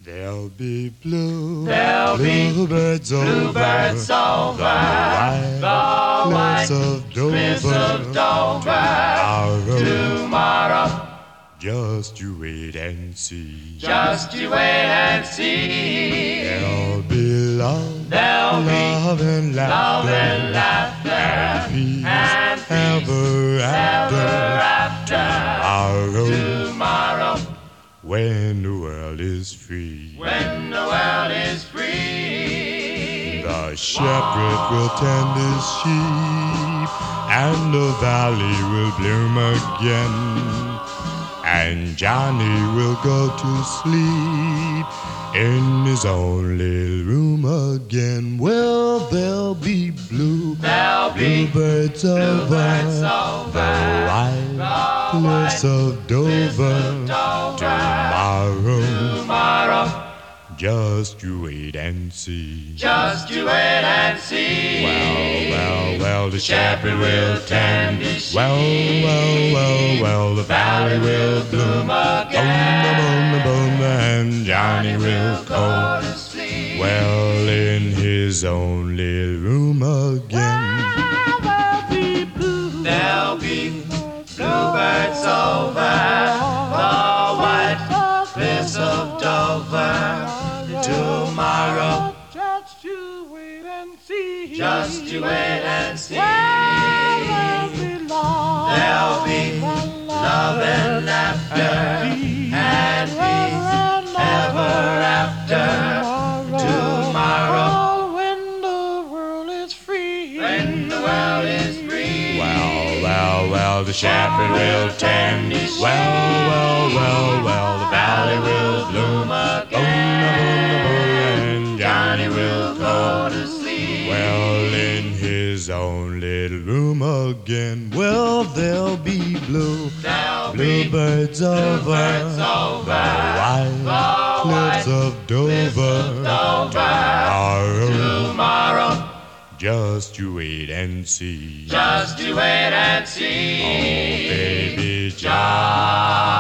There'll be bluebirds bluebirds over the white cliffs of Dover. Tomorrow, Just you wait and see. just you wait and see. There'll be love, There'll be love and love laughter, and laughter, and peace and peace ever after. after. Tomorrow, When the world is free, when the world is free, the shepherd will tend his sheep, and the valley will bloom again, and Johnny will go to sleep in his own little room again. Well, there'll be there'll be bluebirds over bluebirds the over white cliffs of Dover. Tomorrow, tomorrow. just you wait and see. Just you wait and see. Well, the shepherd will tend his sheep. Well, the valley will bloom again. boom, and Johnny will go go to sleep. well in his own little room again. There'll be bluebirds over the white cliffs of Dover. Tomorrow, Just you wait and see. just you wait and see. There'll be love, There'll be love and laughter, and peace ever after. Tomorrow, when the world is free. when the world is free. Well, the shepherd will tend his well, the valley will bloom and Johnny will go go to sleep. well in his own little room again. Well, there'll be There'll be bluebirds over bluebirds the over white cliffs of Dover. tomorrow. Just you wait and see. Just you wait and see. Oh, baby, Just